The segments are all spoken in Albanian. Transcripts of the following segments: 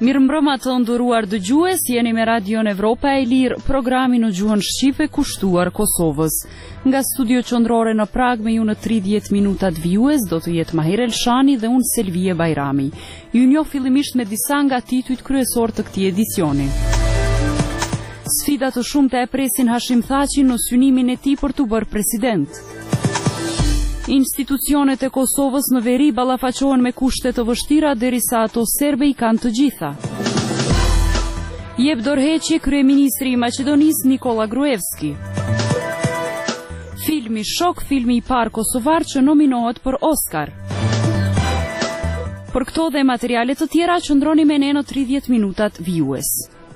Mirëmbrëma të nderuar dëgjues, jeni me Radion Evropa e Lirë, programi në gjuhën shqipe kushtuar Kosovës. Nga studio qendrore në Prag me ju në 30 minutat vijues do të jetë Mahir Elshani dhe unë Selvie Bajrami. Ju njoh fillimisht me disa nga titujt kryesor të këtij edicioni. Sfida të shumta e presin Hashim Thaçin në synimin e tij për të bërë president. Institucionet e Kosovës në veri ballafaqohen me kushte të vështira derisa ato serbe i kanë të gjitha. Jep dorëheqje kryeministri i Maqedonisë Nikola Gruevski. Filmi Shok, filmi i parë kosovar që nominohet për Oscar. Për këto dhe materiale të tjera qëndroni me ne në 30 minutat vijues.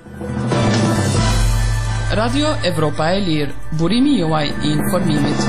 Radio Evropa e Lirë, burimi juaj i informimit.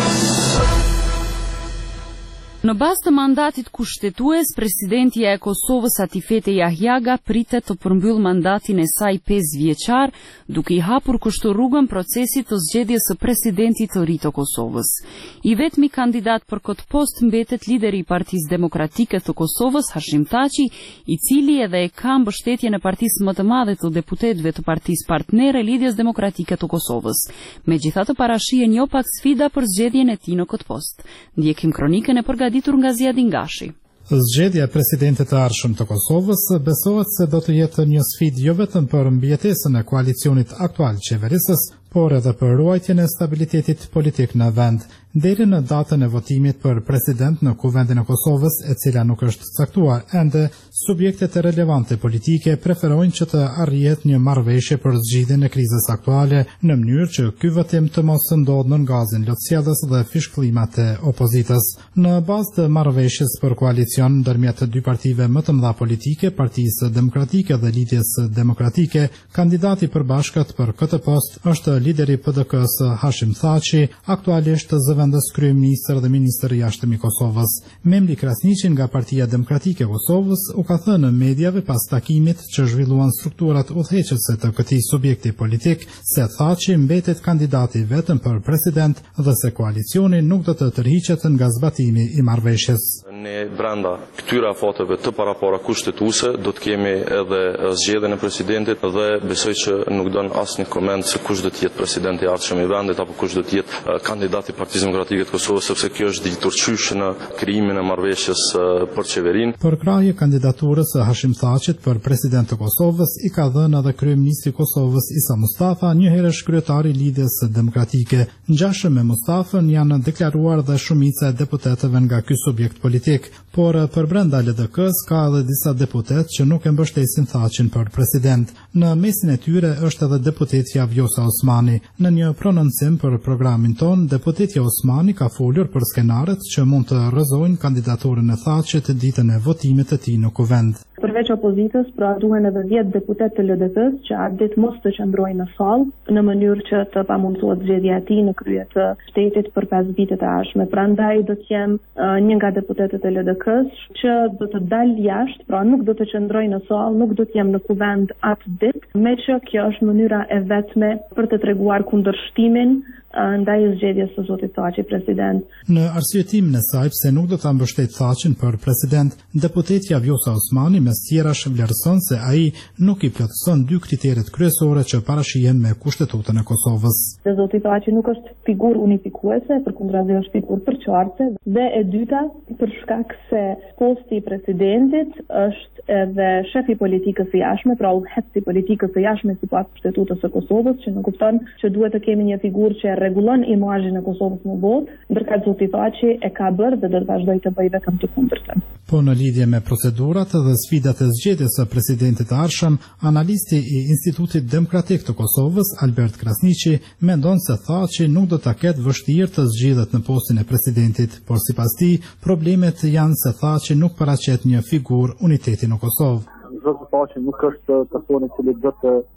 Në bazë të mandatit kushtetues, presidentja e Kosovës Atifete Jahjaga pritet të përmbyll mandatin e saj 5 vjeçar, duke i hapur kështu rrugën procesit të zgjedhjes së presidentit të ri të Kosovës. I vetmi kandidat për këtë post mbetet lideri i Partisë Demokratike të Kosovës, Hashim Thaçi, i cili edhe e ka mbështetjen e partisë më të madhe të deputetëve të Partisë Partnere Lidhjes Demokratike të Kosovës. Megjithatë parashihen jo pak sfida për zgjedhjen e tij në këtë post. Ndjekim kronikën e ditur nga Ziadin Gashi. Zgjedhja e presidentit të ardhshëm të Kosovës besohet se do të jetë një sfidë jo vetëm për mbijetesën e koalicionit aktual qeverisës, por edhe për ruajtjen e stabilitetit politik në vend, deri në datën e votimit për president në Kuvendin e Kosovës, e cila nuk është caktuar ende, subjektet e relevante politike preferojnë që të arrihet një marrëveshje për zgjidhjen e krizës aktuale në mënyrë që ky votim të mos ndodhë në gazin lotësjellës dhe fishpëllimat e opozitës. Në bazë të marrëveshjes për koalicion ndërmjet dy partive më të mëdha politike, Partisë Demokratike dhe Lidhjes Demokratike, kandidati përbashkët për këtë post është lideri PDK-s Hashim Thaçi, aktualisht zëvendës kryeministër dhe ministër i jashtëm i Kosovës. Memri Krasniqi nga Partia Demokratike e Kosovës u ka thënë në mediave pas takimit që zhvilluan strukturat udhëheqëse të këtij subjekti politik se Thaçi mbetet kandidati vetëm për president dhe se koalicioni nuk do të tërhiqet nga zbatimi i marrëveshjes. Ne brenda këtyre afateve të parapara kushtetuese do të kemi edhe zgjedhjen e presidentit dhe besoj që nuk don asnjë koment se kush do të jetë presidenti i ardhshëm i vendit apo kush do të jetë kandidati i Partisë Demokratike të Kosovës, sepse kjo është ditur qysh në krijimin e marrëveshjes për qeverinë. Për krahje kandidaturës së Hashim Thaçit për president të Kosovës i ka dhënë edhe kryeministri i Kosovës Isa Mustafa, një herësh kryetari i Lidhjes Demokratike. Ngjashëm me Mustafën janë deklaruar dhe shumica e deputetëve nga ky subjekt politik, por për brenda LDK-s ka edhe disa deputet që nuk e mbështesin Thaçin për president. Në mesin e tyre është edhe deputetja Vjosa Osmani. Në një prononcim për programin ton, deputetja Osmani ka folur për skenaret që mund të rrëzojnë kandidaturën e Thaçit ditën e votimit të tij në Kuvend. Përveç opozitës, pra duhen edhe 10 deputet të LDK-s që atë ditë mos të qëndrojnë në sallë në mënyrë që të pamundsohet zgjedhja e tij në krye të shtetit për 5 vite të ardhshme. Prandaj do të jem një nga deputetët e LDK-s që do të dalë jashtë, pra nuk do të qëndroj në sallë, nuk do të jem në Kuvend atë ditë, meqë kjo është mënyra e vetme për të treguar kundërshtimin ndaj zgjedhjes së zotit Thaçi president. Në arsyetimin e saj pse nuk do ta mbështet Thaçin për president, deputetja Vjosa Osmani mes tjerash vlerëson se ai nuk i plotëson dy kriteret kryesore që parashihen me Kushtetutën e Kosovës. Zoti Thaçi nuk është figurë unifikuese, përkundrazi është figurë përçartëse, dhe e dyta për shkak se posti i presidentit është edhe shefi politikës së jashtme, pra udhëheqësi politikës së jashtme sipas Kushtetutës së Kosovës, që nuk kupton që duhet të kemi një figurë që rregullon imazhin e Kosovës në botë, ndërsa zoti Thaçi e ka bërë dhe do të vazhdojë të bëjë vetëm të kundërtën. Po në lidhje me procedurat dhe sfidat e zgjedhjes së presidentit të ardhshëm, analisti i Institutit Demokratik të Kosovës, Albert Krasniqi, mendon se Thaçi nuk do ta ketë vështirë të zgjidhet në postin e presidentit, por sipas tij, problemet janë se Thaçi nuk paraqet një figurë uniteti në Kosovë. Zoti Thaçi nuk është personi i cili do të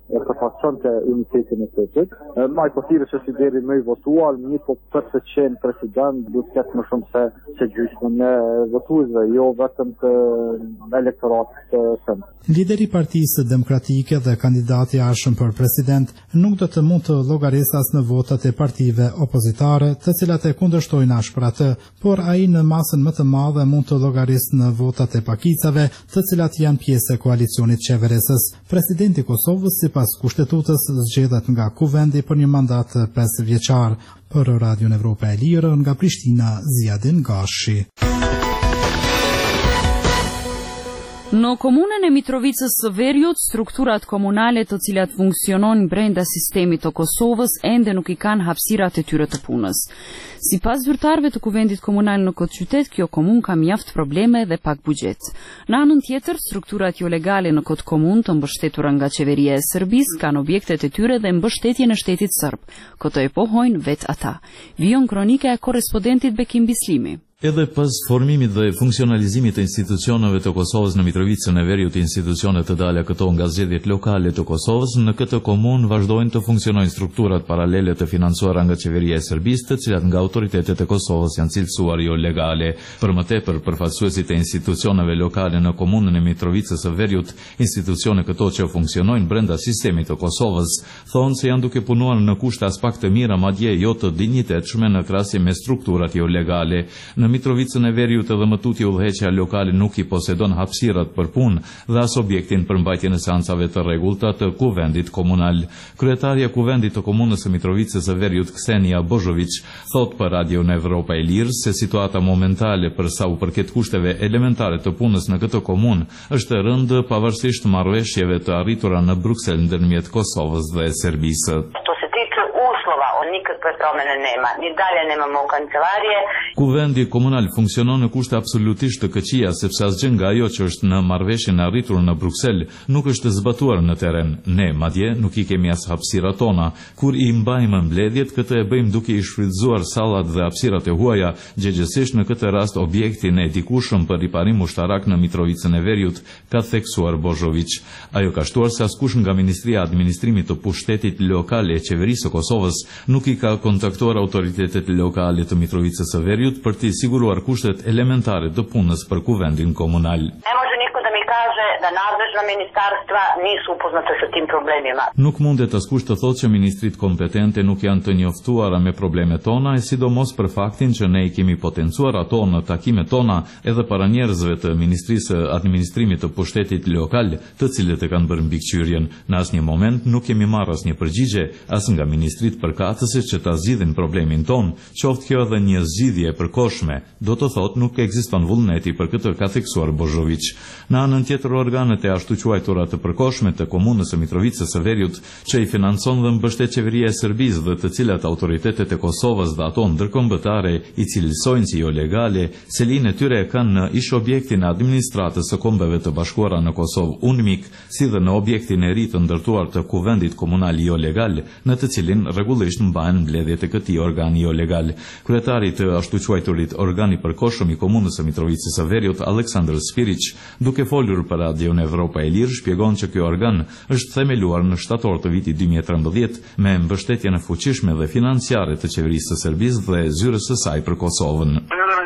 e përfaqësonte unitetin e shtetit. Më përthirës është i deri më i votuar, mirë po për të qenë president duhet të ketë më shumë se gjysmën e votuesve, jo vetëm të elektoratit tënd. Lideri i Partisë Demokratike dhe kandidati i arshëm për president nuk do të mund të llogarisas në votat e partive opozitare, të cilat e kundërshtojnë ashpër atë, por ai në masën më të madhe mund të llogarisë në votat e pakicave, të cilat janë pjesë e koalicionit qeverisës. Presidenti i Kosovës sipas kushtetutës zgjedhet nga kuvendi për një mandat 5 vjeçar. Për Radion Evropa e Lirë nga Prishtina, Ziadin Gashi. Në komunën e Mitrovicës së Veriut, strukturat komunale të cilat funksionojnë brenda sistemit të Kosovës ende nuk i kanë hapësirat e tyre të punës. Sipas zyrtarëve të kuvendit komunal në këtë qytet, kjo komunë ka mjaft probleme dhe pak buxhet. Në anën tjetër, strukturat jo legale në këtë komunë të mbështetura nga qeveria e Serbisë kanë objektet e tyre dhe mbështetjen e shtetit serb. Këtë e pohojnë vet ata. Vijon kronika e korrespondentit Bekim Bislimi. Edhe pas formimit dhe funksionalizimit të institucioneve të Kosovës në Mitrovicën e Veriut, institucionet të dalja këto nga zgjedhjet lokale të Kosovës, në këtë komunë vazhdojnë të funksionojnë strukturat paralele të financuara nga qeveria e Serbisë, të cilat nga autoritetet e Kosovës janë cilësuar jo legale. Për më tepër, përfaqësuesit e institucioneve lokale në komunën e Mitrovicës së Veriut, institucione këto që funksionojnë brenda sistemit të Kosovës, thonë se janë duke punuar në kushte as pak të mira, madje jo të dinjitetshme në krahasim me strukturat jo legale. Në Mitrovicën e Veriut edhe më tutje udhëheqja lokale nuk i posedon hapësirat për punë dhe as objektin për mbajtjen e seancave të rregullta të kuvendit komunal. Kryetaria e kuvendit të komunës së Mitrovicës së Veriut, Ksenia Bozhović, thot për Radio Evropa e Lirë se situata momentale për sa u përket kushteve elementare të punës në këtë komunë është e rëndë pavarësisht marrëveshjeve të arritura në Bruksel ndërmjet Kosovës dhe Serbisë. Nikakve promene nema, ni dalje nemamo kancelarije. Kuvendi komunal funksionon në kushte absolutisht të këqija, sepse asgjë nga ajo që është në marrëveshjen e arritur në Bruksel nuk është zbatuar në terren. Ne, madje, nuk i kemi as hapësirat tona. Kur i mbajmë mbledhjet, këtë e bëjmë duke i shfrytzuar sallat dhe hapësirat e huaja, gjëgjësisht në këtë rast objektin e dikushëm për riparim ushtarak në Mitrovicën e Veriut, ka theksuar Bozhović. Ajo ka shtuar se askush nga Ministria e Administrimit të Pushtetit Lokal e Qeverisë së Kosovës nuk i ka kontaktuar autoritetet lokale të Mitrovicës së Veriut për t'i siguruar kushtet elementare të punës për kuvendin komunal. Ne može niko da mi kaže da nadležna ministarstva nisu upoznata sa tim problemima. Nuk mundet askush të thotë që ministrit kompetente nuk janë të njoftuara me problemet tona, e sidomos për faktin që ne i kemi potencuar ato në takimet tona edhe para njerëzve të Ministrisë së Administrimit të Pushtetit Lokal, të cilët e kanë bërë mbikëqyrjen. Në asnjë moment nuk kemi marrë asnjë përgjigje as nga ministrit përkatëse që ta zgjidhin problemin ton, qoftë kjo edhe një zgjidhje e përkohshme. Do të thotë nuk ekziston vullneti për këtë, ka theksuar Bozhović. Në anën tjetër, organet e ashtu quajtura të përkohshme të komunës së Mitrovicës së Veriut, që i financon dhe mbështet qeveria e Serbisë dhe të cilat autoritetet e Kosovës dhe ato ndërkombëtare i cilësojnë si jo legale, selinë e tyre kanë në ish objektin e administratës së Kombeve të Bashkuara në Kosovë UNMIK, si dhe në objektin e ri të ndërtuar të kuvendit komunal jo legal, në të cilin rregullisht mbahen mbledhjet e këtij organi jo legal. Kryetari të ashtu quajturit organi përkohshëm i komunës së Mitrovicës së Veriut, Aleksandr Spirić, duke folur për Radio Evropa e Lirë, shpjegon që ky organ është themeluar në shtator të vitit 2013 me mbështetjen e fuqishme dhe financiare të qeverisë së Serbisë dhe zyrës së saj për Kosovën.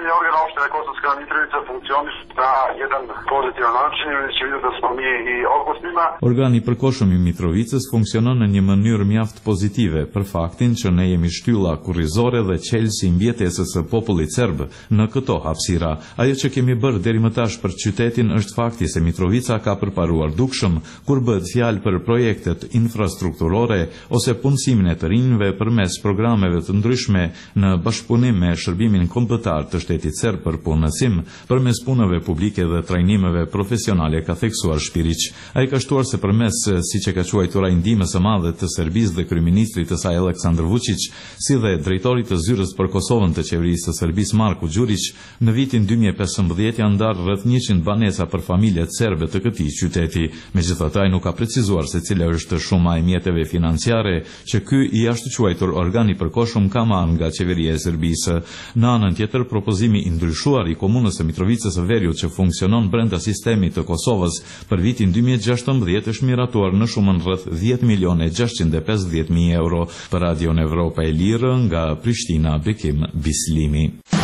Organi përkohshëm i Mitrovicës funksionon në një mënyrë mjaft pozitive për faktin që ne jemi shtylla kurrizore dhe qelsi i mbjetesës së popullit serb në këto hapësira. Ajo që kemi bërë deri më tash për qytetin është fakti se Mitrovica ka përparuar dukshëm kur bëhet fjalë për projektet infrastrukturore ose punësimin e të rinjve përmes programeve të ndryshme në bashkëpunim me shërbimin kombëtar të shtetit serb për punësim, përmes punëve publike dhe trajnimeve profesionale, ka theksuar Shpirić. Ai ka shtuar se përmes, siç e ka quajtur ai, ndihmës së madhe të Serbisë dhe kryeministrit të saj Aleksandr Vučić, si dhe drejtorit të zyrës për Kosovën të qeverisë së Serbisë Marko Đurić, në vitin 2015 janë ndarë rreth 100 banesa për familjet serbe të këtij qyteti. Megjithatë, ai nuk ka precizuar se cila është shuma e mjeteve financiare që ky i ashtu quajtur organi përkohshëm ka marrë nga qeveria e Serbisë. Në anën tjetër, propozimi i ndryshuar i komunës së Mitrovicës së veriut që funksionon brenda sistemit të Kosovës për vitin 2016 është miratuar në shumën rreth 10.650.000 euro. Për Radion Evropa e Lirë nga Prishtina, Bekim Bislimi.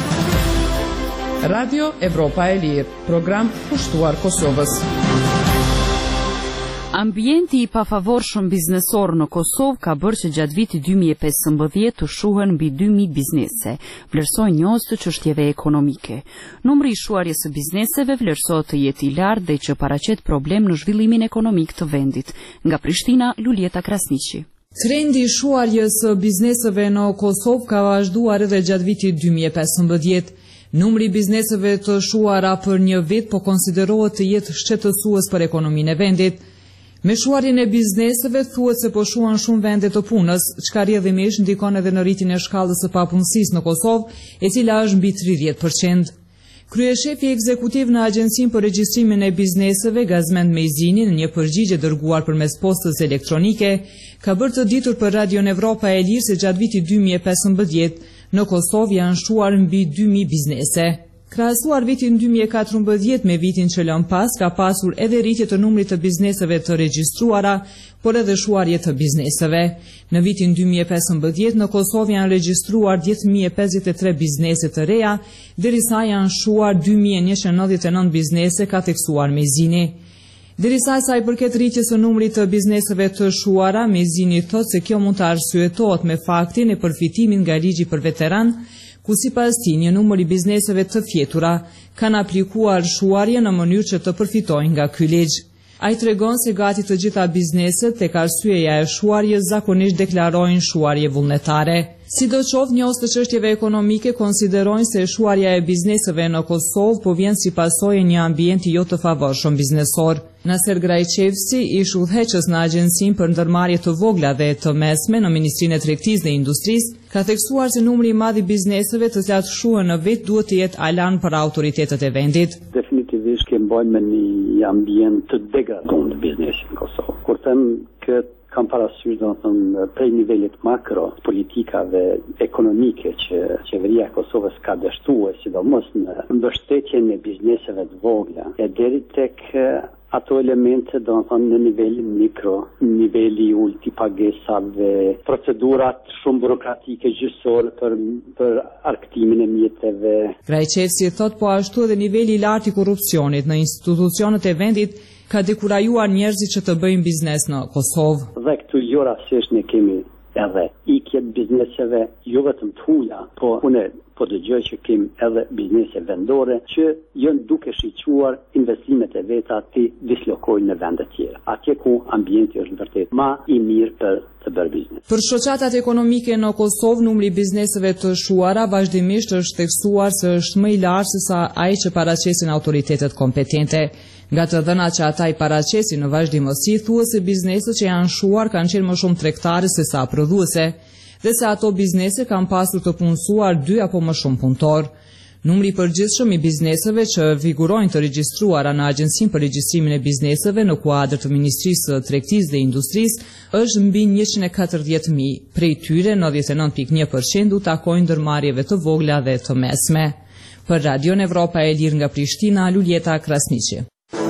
Radio Evropa e Lirë, program kushtuar Kosovës. Ambienti i pafavorshëm biznesor në Kosovë ka bërë që gjatë vitit 2015 të shuhen mbi 2000 biznese, vlerësojnë njohës të çështjeve ekonomike. Numri i shuarjes së bizneseve vlerësohet të jetë i lartë dhe që paraqet problem në zhvillimin ekonomik të vendit. Nga Prishtina, Luljeta Krasniqi. Trendi i shuarjes së bizneseve në Kosovë ka vazhduar edhe gjatë vitit 2015. Numri i bizneseve të shuara për një vit po konsiderohet të jetë shqetësues për ekonominë e vendit. Me shuarjen e bizneseve thuhet se po shuan shumë vende të punës, çka rrjedhimisht ndikon edhe në rritjen e shkallës së papunësisë në Kosovë, e cila është mbi 30%. Kryeshefi ekzekutiv në Agjencinë për Regjistrimin e Bizneseve, Gazmend Mejzini, në një përgjigje dërguar përmes postës elektronike, ka bërë të ditur për Radion Evropa e Lirë se gjatë vitit 2015 në Kosovë janë shuar mbi 2000 biznese. Krahasuar vitin 2014 me vitin që lën pas, ka pasur edhe rritje të numrit të bizneseve të regjistruara, por edhe shuarje të bizneseve. Në vitin 2015 në Kosovë janë regjistruar 10.053 biznese të reja, derisa janë shuar 2.199 biznese, ka theksuar Mejzini. Derisa sa i përket rritjes së numrit të bizneseve të shuara, Mejzini thotë se kjo mund të arsyetohet me faktin e përfitimit nga ligji për veteran, ku sipas tij një numër i bizneseve të fjetura kanë aplikuar shuarje në mënyrë që të përfitojnë nga ky ligj. Ai tregon se gati të gjitha bizneset tek arsyeja e shuarjes zakonisht deklarojnë shuarje vullnetare. Sidoqoftë, njohës të çështjeve ekonomike konsiderojnë se shuarja e bizneseve në Kosovë po vjen si pasojë e një ambienti jo të favorshëm biznesor. Naser Grajçevsi, ish udhëheqës në Agjencinë për Ndërmarrje të Vogla dhe të Mesme në Ministrinë e Tregtisë dhe Industrisë, ka theksuar se numri i madh i bizneseve të cilat shuhen në vit duhet të jetë alarm për autoritetet e vendit. Definitivisht kemi bajmë me një ambient të degraduar në biznesin në Kosovë. Kur them këtë kam parasysh domethënë prej nivelit makro, politikave ekonomike që qeveria e Kosovës ka dështuar, sidomos në mbështetjen e bizneseve të vogla, e deri tek ato elemente domethënë në nivelin mikro, niveli i ulti pagesave, procedurat shumë burokratike gjyqësore për arktimin e mjeteve. Grajçevsi thot po ashtu edhe niveli i lartë i korrupsionit në institucionet e vendit ka dekurajuar njerëzit që të bëjnë biznes në Kosovë. Dhe këtu jo rastisht ne kemi edhe ikje bizneseve jo vetëm të huaja, po unë po dëgjoj që kemi edhe biznese vendore që janë duke shiquar investimet e veta të dislokojnë në vende tjera. Atje ku ambienti është vërtet më i mirë për të bërë biznes. Për shoqatat ekonomike në Kosovë, numri i bizneseve të shuara vazhdimisht është theksuar se është më i lartë se sa ai që paraqesin autoritetet kompetente. Nga të dhënat që ata i paraqesin në vazhdimësi, thuhet se bizneset që janë shuar kanë qenë më shumë tregtare se sa prodhuese, dhe se ato biznese kanë pasur të punësuar 2 apo më shumë punëtor. Numri i përgjithshëm i bizneseve që figurojnë të regjistruara në Agjencinë për Regjistrimin e Bizneseve në kuadër të Ministrisë së Tregtisë dhe Industrisë është mbi 140.000. Prej tyre 99.1% u takojnë ndërmarrjeve të vogla dhe të mesme. Për Radion Evropa e Lirë nga Prishtina, Luljeta Krasniqi.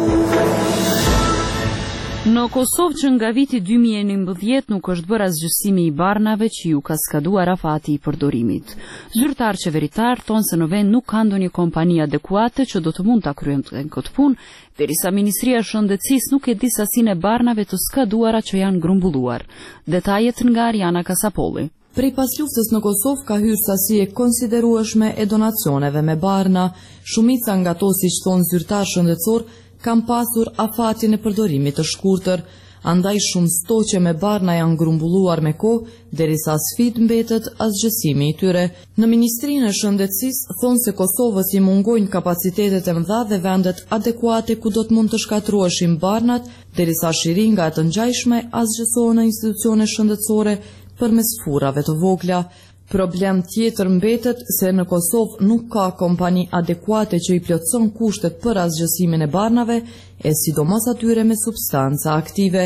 Në Kosovë që nga viti 2011 nuk është bërë asgjësimi i barnave që ju ka skaduar afati i përdorimit. Zyrtar qeveritar thonë se në vend nuk ka ndonjë kompani adekuate që do të mund ta kryejnë këtë punë, derisa Ministria e Shëndetësisë nuk e di sasinë e barnave të skaduara që janë grumbulluar. Detajet nga Ariana Kasapolli. Prej pas luftës në Kosovë ka hyrë sasi e konsiderueshme e donacioneve me barna. Shumica nga to, siç thon zyrtar shëndetësor, kam pasur afatin e përdorimit të shkurtër, andaj shumë stoqe me barna janë grumbulluar me kohë, derisa sfidë mbetet asgjësimi i tyre. Në Ministrinë e Shëndetësisë thonë se Kosovës i mungojnë kapacitetet e mëdha dhe vendet adekuate ku do të mund të shkatrueshin barnat, derisa shiringat të ngjajshme asgjësohen në institucione shëndetësore përmes furrave të vogla. Problem tjetër mbetet se në Kosovë nuk ka kompani adekuate që i plotëson kushtet për asgjësimin e barnave, e sidomos atyre me substanca aktive.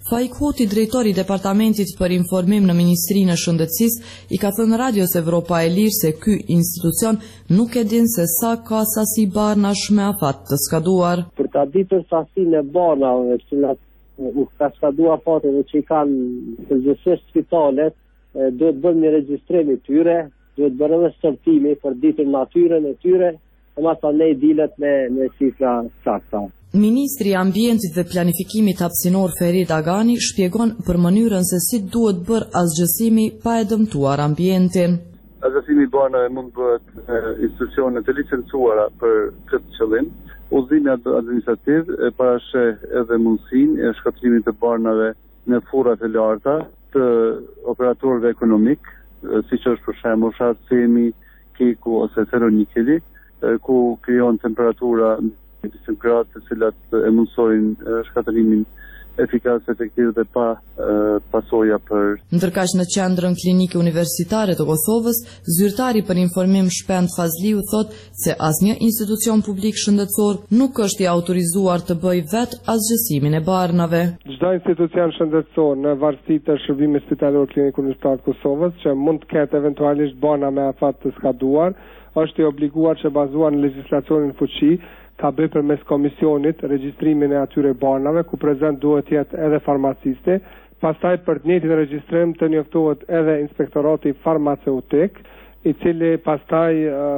Faik Hoti, drejtori i departamentit për informim në Ministrinë e Shëndetësisë, i ka thënë Radios Evropa e Lirë se ky institucion nuk e din se sa ka sasi barnash me afat të skaduar. Për ta ditur sasinë e barnave, cilat u ka skaduar afateve që i kanë përgjithsisht spitalet, duhet bërë një regjistrim i tyre, duhet bërë edhe sortimi për ditur natyrën e tyre, e masanej dilet me cifra sakta. Ministri i Ambientit dhe Planifikimit hapësinor Ferit Agani shpjegon për mënyrën se si duhet bërë asgjësimi pa e dëmtuar ambientin. Asgjësimi i barnave mund bëhet institucione të licencuara për këtë qëllim. Udhëzimi administrativ parasheh edhe mundësinë e shkatërimit të barnave në furrat e larta të operatorëve ekonomik, siç është për shembull shatësimi, keku ose Thesalonikeli, ku krijon temperatura 20 gradë të cilat e mundsojnë shkatërimin efikas, efektiv dhe pa pasoja për. Ndërkaq në qendrën klinike universitare të Kosovës, zyrtari për informim Shpend Fazliu thot se asnjë institucion publik shëndetësor nuk është i autorizuar të bëjë vetë asgjësimin e barnave. Çdo institucion shëndetësor në varësi të shërbimit spitalor klinik universitar të Kosovës që mund të ketë eventualisht barna me afat të skaduar, është i obliguar që bazuar në legjislacionin fuqi ta bëjë përmes komisionit regjistrimin e atyre barnave, ku prezent duhet jetë edhe farmacisti. Pastaj për të njëjtin regjistrim të njoftohet edhe inspektorati farmaceutik, i cili pastaj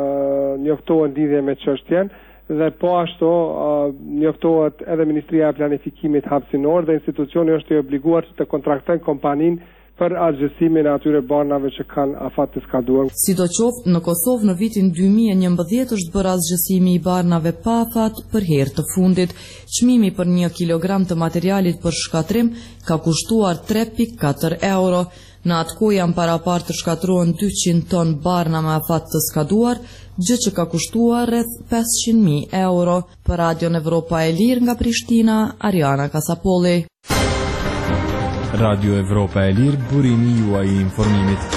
njoftohet lidhje me çështjen, dhe po ashtu njoftohet edhe Ministria e Planifikimit hapësinor dhe institucioni është i obliguar të kontraktojnë kompaninë për asgjësimin e atyre barnave që kanë afat të skaduar. Sidoqoftë, në Kosovë në vitin 2011 është bërë asgjësimi i barnave pa afat për herë të fundit. Çmimi për 1 kilogram të materialit për shkatrim ka kushtuar 3.4 euro. Në atë kohë janë paraparë të shkatruar 200 ton barna me afat të skaduar, gjë që ka kushtuar rreth 500.000 euro. Për Radion Evropa e Lirë nga Prishtina, Ariana Kasapolli. Radio Evropa e Lirë, burimi juaj i informimit.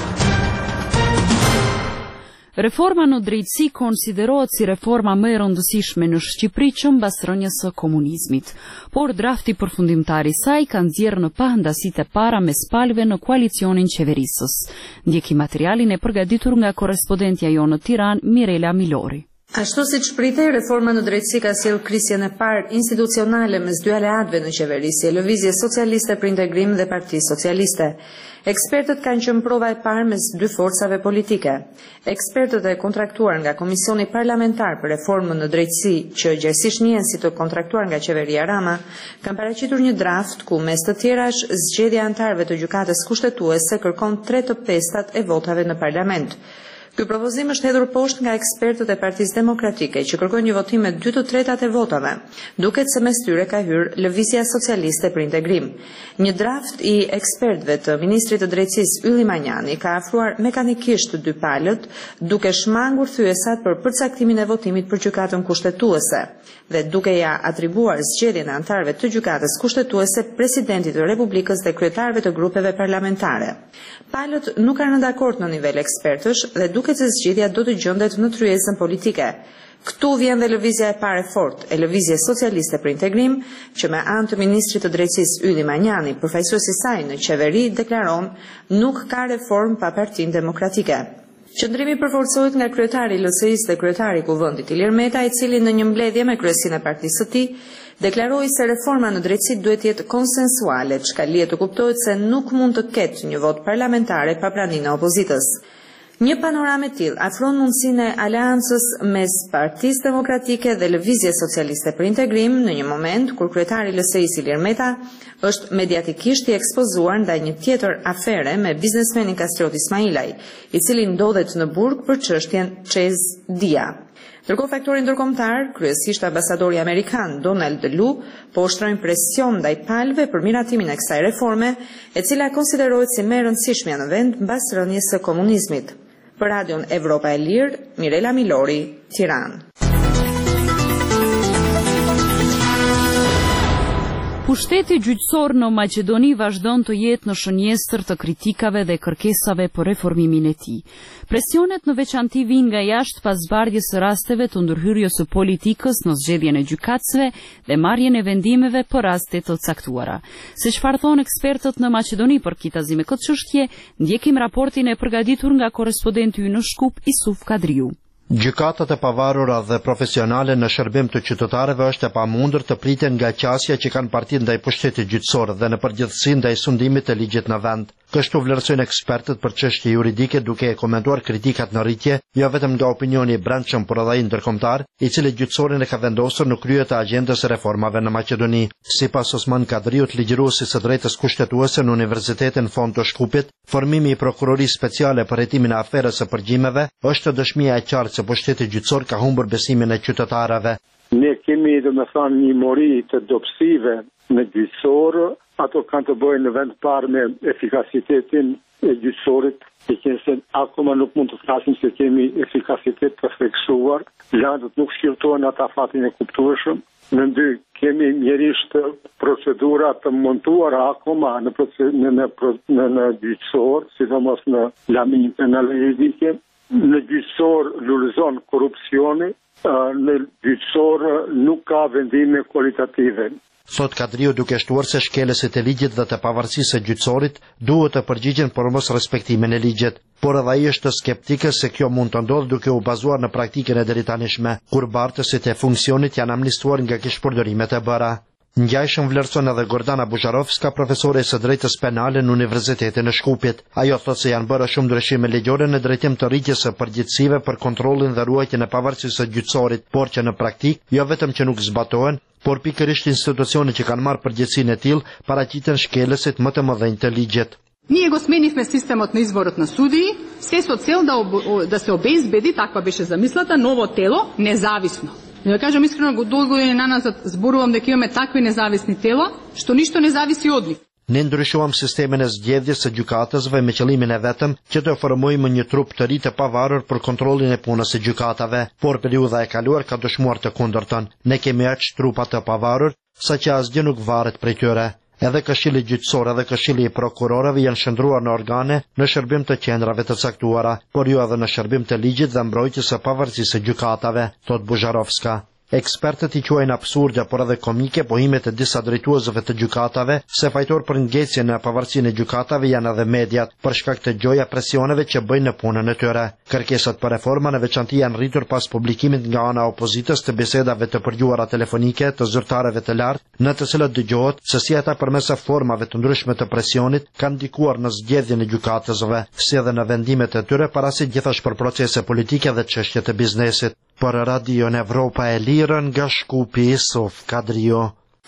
Reforma në drejtësi konsiderohet si reforma më e rëndësishme në Shqipëri që mbas rënies së komunizmit, por drafti përfundimtar i saj ka nxjerrë në pahëndasitë e para mes palëve në koalicionin qeverisës. Ndjeki materialin e përgatitur nga korrespondentja jonë në Tiranë, Mirela Milori. Ashtu si që pritej, reforma në drejtësi ka sjellë krisjen e parë institucionale mes dy aleatëve në qeverisje, Lëvizje Socialiste për Integrim dhe Partisë Socialiste. Ekspertët kanë qenë prova e parë mes dy forcave politike. Ekspertët e kontraktuar nga Komisioni Parlamentar për Reformën në drejtësi, që gjerësisht njihen si të kontraktuar nga qeveria Rama, kanë paraqitur një draft ku mes të tjerash zgjedhja e anëtarëve të gjykatës kushtetuese kërkon 3/5 e votave në parlament. Ky propozim është hedhur poshtë nga ekspertët e Partisë Demokratike, që kërkojnë një votim me 2/3 e votave. Duket se mes tyre ka hyrë Lëvizja Socialiste për Integrim. Një draft i ekspertëve të Ministrit të Drejtësisë Ylli Manjani ka afruar mekanikisht të dy palët, duke shmangur thyesat për përcaktimin e votimit për gjykatën kushtetuese dhe duke ja atribuar zgjedhjen e anëtarëve të gjykatës kushtetuese presidentit të Republikës dhe kryetarëve të grupeve parlamentare. Palët nuk kanë rënë dakord në nivel ekspertësh dhe duket se zgjedhja do të gjendet në tryezën politike. Këtu vjen dhe lëvizja e parë fort e Lëvizje Socialiste për Integrim, që me anë të Ministrit të Drejtësisë Ylli Manjani, përfaqësuesi i saj në qeveri, deklaron nuk ka reformë pa Partinë Demokratike. Qëndrimi përforcohet nga kryetari i LSI-s dhe kryetari i Kuvendit Ilir Meta, i cili në një mbledhje me kryesinë e partisë së tij deklaroi se reforma në drejtësi duhet jetë konsensuale, çka lihet të kuptohet se nuk mund të ketë një vot parlamentare pa praninë e opozitës. Një panoramë e tillë afron mundësinë e aleancës mes Partisë Demokratike dhe Lëvizjes Socialiste për Integrim në një moment kur kryetari i LSI-s Ilir Meta është mediatikisht i ekspozuar ndaj një tjetër afere me biznesmenin Kastriot Ismailaj, i cili ndodhet në burg për çështjen Çez Dia. Ndërkohë faktori ndërkombëtar, kryesisht ambasadori amerikan Donald Lu, po ushtrojnë presion ndaj palëve për miratimin e kësaj reforme, e cila konsiderohet si më e rëndësishmja në vend mbas rënies së komunizmit. Për Radion Evropa e Lirë, Mirela Milori, Tiranë. Pushteti gjyqësor në Maqedoni vazhdon të jetë në shënjestër të kritikave dhe kërkesave për reformimin e tij. Presionet në veçanti vijnë nga jashtë pas zbardhjes së rasteve të ndërhyrjes së politikës në zgjedhjen e gjykatësve dhe marrjen e vendimeve për raste të caktuara. Se çfarë thonë ekspertët në Maqedoni për kitazim me këtë çështje, ndjekim raportin e përgatitur nga korrespondenti ynë në Shkup, Isuf Kadriu. Gjykatat e pavarura dhe profesionale në shërbim të qytetarëve është e pamundur të priten nga qasja që kanë partitë ndaj pushtetit gjyqësor dhe në përgjithësi ndaj sundimit të ligjit në vend. Kështu vlerësojnë ekspertët për çështje juridike duke e komentuar kritikat në rritje, jo vetëm nga opinioni i brendshëm por edhe ai ndërkombëtar, i cili gjyqësorin e ka vendosur në krye të agjendës së reformave në Maqedoni. Sipas Osman Kadriut, ligjëruesit së drejtës kushtetuese në Universitetin Fond të Shkupit, formimi i prokurorisë speciale për hetimin e aferës së përgjimeve është dëshmia e qartë se pushteti gjyqësor ka humbur besimin e qytetarëve. Ne kemi domethënë një mori të dobësive në gjyqësor. Ato kanë të bëjnë në vend parë me efikasitetin e gjyqësorit, e qenë se akoma nuk mund të flasim se kemi efikasitet të theksuar, landët nuk shqyrtojnë ata fatin e kuptueshëm. Në dy, kemi mjerisht procedura të montuara akoma në gjyqësor, sidomos në lamin penal juridike. Në gjyqësor lullëzon korupcioni, në gjyqësor nuk ka vendime kualitative. Thot Kadriu duke shtuar se shkelësit e ligjit dhe të pavarësisë së gjyqësorit duhet të përgjigjen për mos respektimin e ligjit, por edhe ai është skeptikë se kjo mund të ndodhë duke u bazuar në praktikën e deritanishme, kur bartësit e funksionit janë amnistuar nga kishpërdorimet e bëra. Ngjajshëm vlerëson edhe Gordana Buzharovska, profesore së drejtës penale në Universitetin e Shkupit. Ajo thotë se janë bërë shumë ndryshime ligjore në drejtim të rritjes së përgjegjësive për kontrollin dhe ruajtjen e pavarësisë së gjyqësorit, por që në praktik jo vetëm që nuk zbatohen, por pikërisht institucionet që kanë marrë përgjegjësinë e tillë paraqiten shkelësit më të mëdhenj të ligjit. Ние го сменивме системот на изборот на судии, се со цел да се обезбеди, таква беше замислата, ново тело, независно. Да кажам искрено, го долго години наназад зборувам дека имаме такви независни тела, што ништо не зависи од нив. Ne ndryshuam sistemin e zgjedhjes së gjykatësve me qëllimin e vetëm që të formojmë një trup të ri të pavarur për kontrollin e punës së gjykatave, por periudha e kaluar ka dëshmuar të kundërtën. Ne kemi aq trupa të pavarur saqë asgjë nuk varet prej tyre. Edhe Këshilli Gjyqësor edhe Këshilli i Prokurorëve janë shndruar në organe në shërbim të qendrave të caktuara, por jo edhe në shërbim të ligjit dhe mbrojtjes së pavarësisë së gjykatave, thot Buzharovska. Ekspertët i quajnë absurde, por edhe komike pohimet e disa drejtuesve të gjykatave se fajtor për ngecjen në pavarësinë e gjykatave janë edhe mediat, për shkak të gjoja presioneve që bëjnë në punën e tyre. Kërkesat për reforma në veçanti janë rritur pas publikimit nga ana e opozitës të bisedave të përgjuara telefonike të zyrtarëve të lartë, në të cilët dëgohet se si ata përmes formave të ndryshme të presionit kanë ndikuar në zgjedhjen e gjykatësve, si edhe në vendimet e tyre parasit gjithashtu për procese politike dhe çështje të biznesit. Për Radion Evropa e Lirë nga Shkupi, Isuf Kadriu.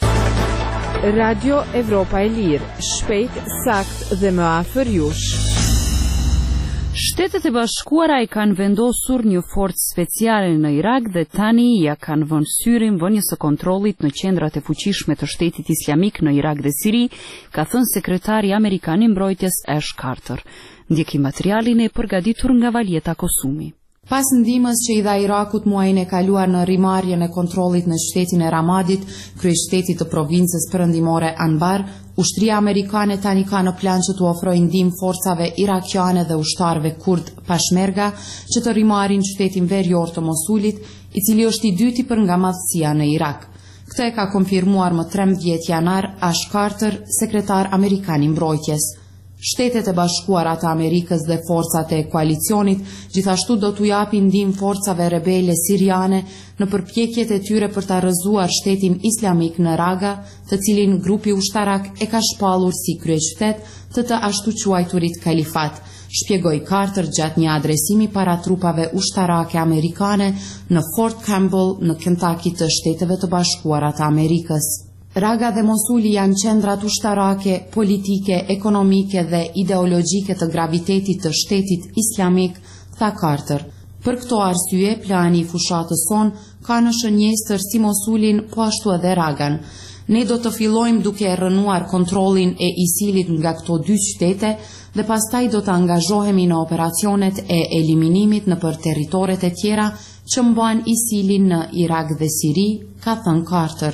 Radio Evropa e Lirë, shpejt, sakt dhe më afër jush. Shtetet e Bashkuara i kanë vendosur një forcë speciale në Irak dhe tani ja kanë vënë syrin vënies së kontrollit në qendrat e fuqishme të Shtetit Islamik në Irak dhe Siri, ka thënë sekretari amerikan i mbrojtjes Ash Carter. Ndjekim materialin e përgatitur nga Valjeta Kosumi. Pas ndihmës që i dha Irakut muajin e kaluar në rrimarrjen e kontrollit në shtetin e Ramadit, kryeshtetit të provincës perëndimore Anbar, ushtria amerikane tani ka në plan që të ofrojë ndihmë forcave irakiane dhe ushtarëve kurd Peshmerga që të rrimarrin shtetin verior të Mosulit, i cili është i dyti për nga madhësia në Irak. Këtë e ka konfirmuar më 13 janar Ash Carter, sekretar amerikan i mbrojtjes. Shtetet e Bashkuara të Amerikës dhe forcat e koalicionit gjithashtu do t'u japin ndihmë forcave rebele siriane në përpjekjet e tyre për ta rrëzuar shtetin islamik në Raga, të cilin grupi ushtarak e ka shpallur si kryeqytet të ashtu quajturit kalifat, shpjegoi Carter gjatë një adresimi para trupave ushtarake amerikane në Fort Campbell në Kentucky të Shteteve të Bashkuara të Amerikës. Raga dhe Mosuli janë qendrat ushtarake, politike, ekonomike dhe ideologjike të gravitetit të shtetit islamik, tha Carter. Për këto arsye, plani i fushatës son ka në shënjestër si Mosulin, po ashtu edhe Ragan. Ne do të fillojmë duke rënuar kontrollin e ISIL-it nga këto dy qytete dhe pastaj do të angazhohemi në operacionet e eliminimit në për teritoret e tjera që mban ISIL-in në Irak dhe Siri, ka thënë Carter.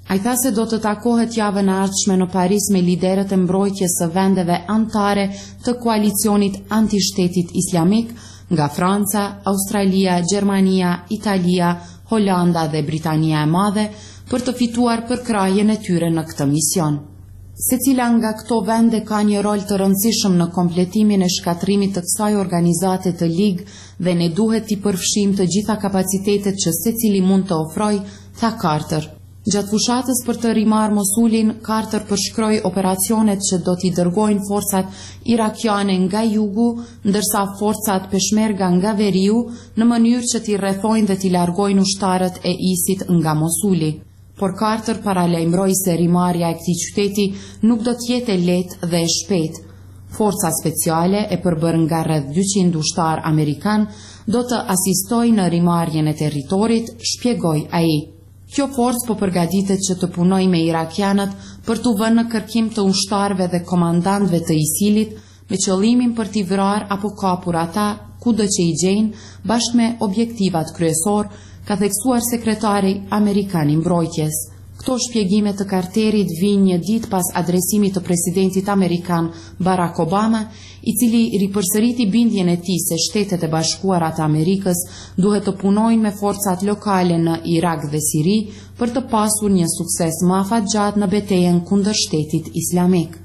Ai tha se do të takohet javën e ardhshme në Paris me liderët e mbrojtjes së vendeve anëtare të koalicionit antishtetit islamik nga Franca, Australia, Gjermania, Italia, Holanda dhe Britania e Madhe për të fituar përkrahjen e tyre në këtë mision. Secila nga këto vende ka një rol të rëndësishëm në kompletimin e shkatrimit të kësaj organizate të ligë dhe ne duhet t'i përfshijmë të gjitha kapacitetet që secili mund të ofrojë, tha Carter. Gjatë fushatës për të rimarrë Mosulin, Carter përshkroi operacionet që do t'i dërgojnë forcat irakiane nga jugu, ndërsa forcat peshmerga nga veriu, në mënyrë që t'i rrethojnë dhe t'i largojnë ushtarët e ISIS nga Mosuli. Por Carter paralajmëroi se rimarrja e këtij qyteti nuk do të jetë e lehtë dhe e shpejtë. Forca speciale e përbërë nga rreth 200 ushtar amerikan do të asistojë në rimarrjen e territorit, shpjegoi ai. Kjo forcë po përgatitet që të punojë me irakianët për t'u vënë në kërkim të ushtarëve dhe komandantëve të ISIL-it me qëllimin për t'i vrarë apo kapur ata kudo që i gjejnë bashkë me objektivat kryesor, ka theksuar sekretari amerikan i mbrojtjes. Këto shpjegime të Carterit vijnë një ditë pas adresimit të presidentit amerikan Barack Obama, i cili ripërsëriti bindjen e tij se Shtetet e Bashkuara të Amerikës duhet të punojnë me forcat lokale në Irak dhe Siri për të pasur një sukses më afatgjatë në betejën kundër Shtetit Islamik.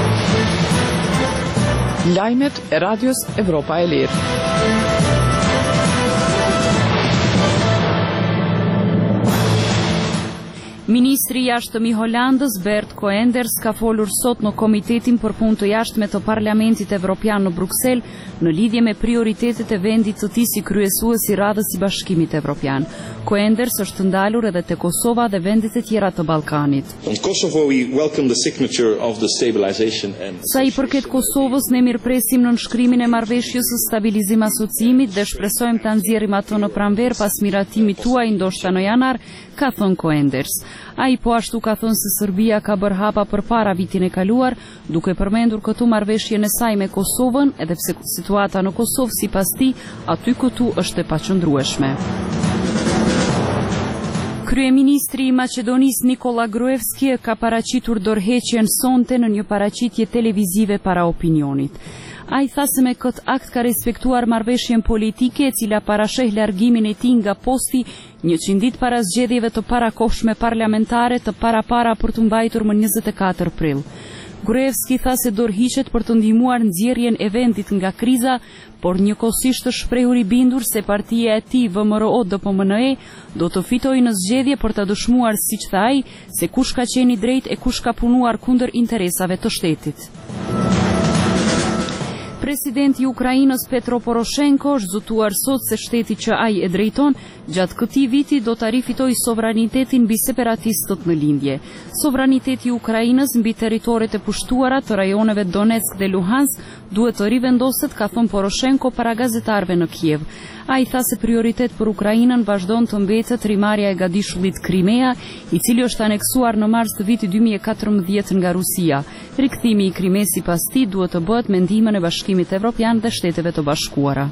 Lajmet e Radios Evropa e Lirë. Ministri i jashtëm i Holandës, Bert Koenders, ka folur sot në Komitetin për Punë të Jashtme të Parlamentit Evropian në Bruksel në lidhje me prioritetet e vendit të tij si kryesues i Radhës së Bashkimit Evropian. Koenders është ndalur edhe te Kosova dhe vendet e tjera të Ballkanit. Sa i përket Kosovës, ne mirëpresim nënshkrimin e marrëveshjes së stabilizim asociimit dhe shpresojmë ta nxjerrim atë në pranverë pas miratimit tuaj ndoshta në janar, ka thënë Koenders. Ai po ashtu ka thënë se Serbia ka bërë hapa përpara vitin e kaluar, duke përmendur këtu marrëveshjen e saj me Kosovën, edhe pse situata në Kosovë sipas tij aty këtu është e paqëndrueshme. Kryeministri i Maqedonisë Nikola Gruevski ka paraqitur dorëheqjen sonte në një paraqitje televizive para opinionit. Ai tha se me këtë akt ka respektuar marrëveshjen politike e cila parasheh largimin e tij nga posti 100 ditë para zgjedhjeve të parakohshme parlamentare të para për të mbajtur më 24 prill. Gruevski tha se dorëhiqet për të ndihmuar nxjerrjen e vendit nga kriza, por njëkohësisht është shprehur i bindur se partia e tij VMRO-DPMNE do të fitojë në zgjedhje për të dëshmuar, siç tha ai, se kush ka qenë i drejtë e kush ka punuar kundër interesave të shtetit. Presidenti i Ukrainës Petro Poroshenko është zotuar sot se shteti që ai e drejton gjatë këtij viti do ta rifitojë sovranitetin mbi separatistët në lindje. Sovraniteti i Ukrainës mbi territoret e pushtuara të rajoneve Donetsk dhe Luhansk duhet të rivendoset, ka thënë Poroshenko para gazetarëve në Kiev. Ai tha se prioritet për Ukrainën vazhdon të mbetet rimarrja e gadishullit Krimea, i cili është aneksuar në mars të vitit 2014 nga Rusia. Rikthimi i Krimes sipas tij duhet të bëhet me ndihmën e Bashkimit Evropian dhe Shteteve të Bashkuara.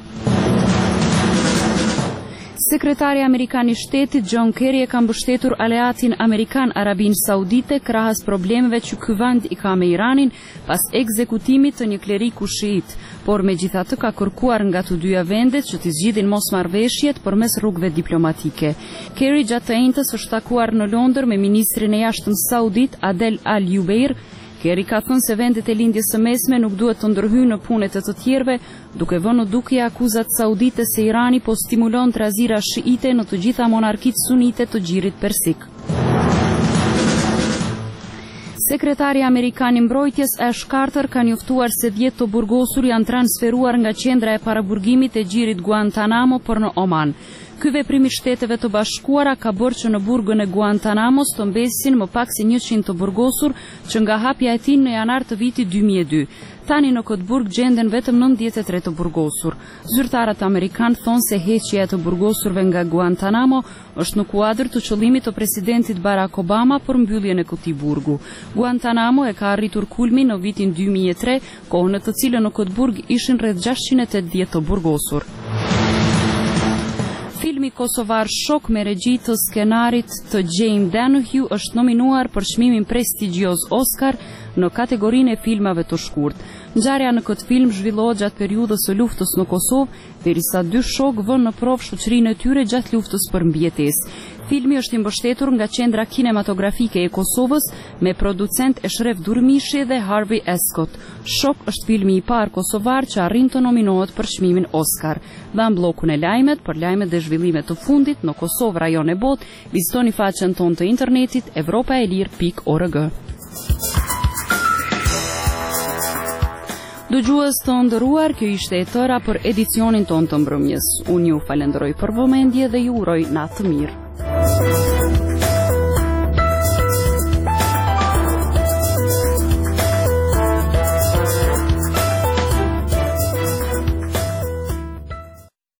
Sekretari Amerikan i Shtetit John Kerry e ka mbështetur aleatin Amerikan Arabinë Saudite krahas problemeve që ky vend i ka me Iranin pas ekzekutimit të një kleriku shiit, por megjithatë ka kërkuar nga të dyja vendet që të zgjidhin mosmarrveshjet përmes rrugëve diplomatike. Kerry gjatë të enjtës është takuar në Londër me ministrin e jashtëm saudit Adel Al Jubeir. Kerry ka thënë se vendet e lindjes së mesme nuk duhet të ndërhyjnë në punet e të tjerëve, duke vënë në dukje akuzat saudite se Irani po stimulon trazira shiite në të gjitha monarkitë sunite të Gjirit Persik. Sekretari Amerikan i Mbrojtjes Ash Carter ka njoftuar se 10 të burgosur janë transferuar nga qendra e paraburgimit e Gjirit Guantanamo për në Oman. Ky veprim i Shteteve të Bashkuara ka bërë që në burgën e Guantanamos të mbesin më pak se 100 të burgosur që nga hapja e tij në janar të vitit 2002. Tani në këtë burg gjenden vetëm 93 të burgosur. Zyrtarët amerikanë thonë se heqja e të burgosurve nga Guantanamo është në kuadër të qëllimit të presidentit Barack Obama për mbylljen e këtij burgu. Guantanamo e ka arritur kulmin në vitin 2003, kohën në të cilën në këtë burg ishin rreth 680 të burgosur. Filmi Filmi kosovar Shok me regji të skenarit të Jane Dennehy është nominuar për çmimin prestigjioz Oscar në kategorinë e filmave të shkurt. Ngjarja në këtë film zhvillohet gjatë periudhës së luftës në Kosovë, derisa dy shok vënë në provë shoqërinë e tyre gjatë luftës për mbijetesë. Filmi është i mbështetur nga Qendra Kinematografike e Kosovës me producent Eshref Durmishi dhe Harvey Escott. Shok është filmi i parë kosovar që arrin të nominohet për çmimin Oscar. Dhan bllokun e lajmet për lajmet dhe zhvillimet të fundit në Kosovë, rajon e botë. Vizitoni faqen tonë të internetit evropaelir.org. Dëgjues të nderuar, kjo ishte e tëra për edicionin tonë të mbrëmjes. Unë ju falenderoj për vëmendje dhe ju uroj natë të mirë.